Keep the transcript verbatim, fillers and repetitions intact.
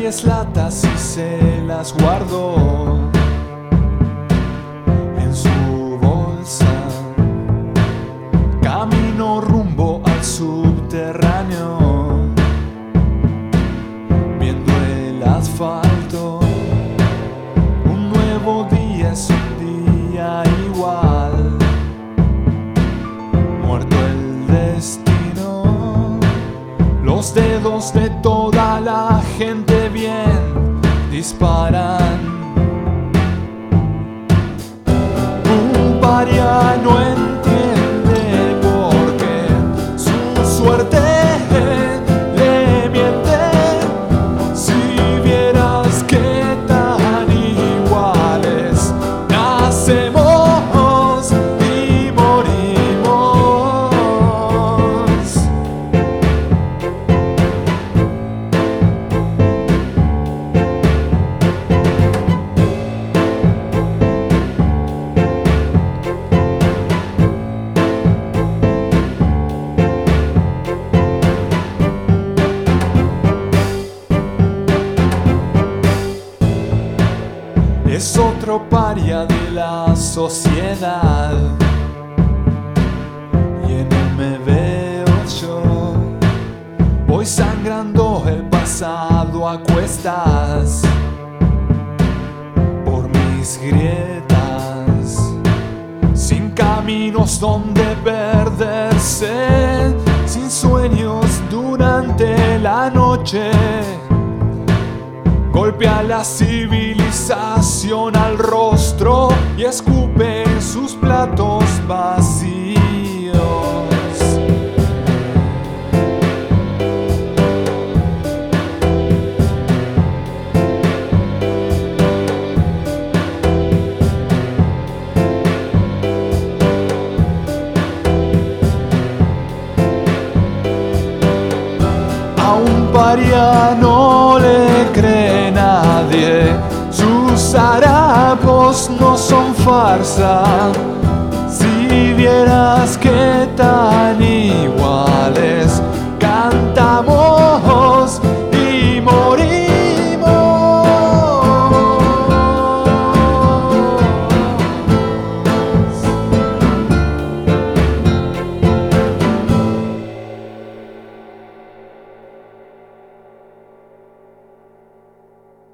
diez latas y se las guardó en su bolsa. Camino rumbo al subterráneo, viendo el asfalto. Un nuevo día es un día igual. Muerto el destino, los dedos de toda la gente bien disparan. Un paria no entiende por qué su suerte le miente. Si vieras qué tan iguales nacemos y morimos. Es otro paria de la sociedad, y en él me veo yo. Voy sangrando el pasado a cuestas por mis grietas, sin caminos donde perderse, sin sueños durante la noche. Golpea la civilización al rostro y escupe en sus platos vacíos. A un paria no le cree nadie, sus harapos no son farsa. Si vieras qué tan igual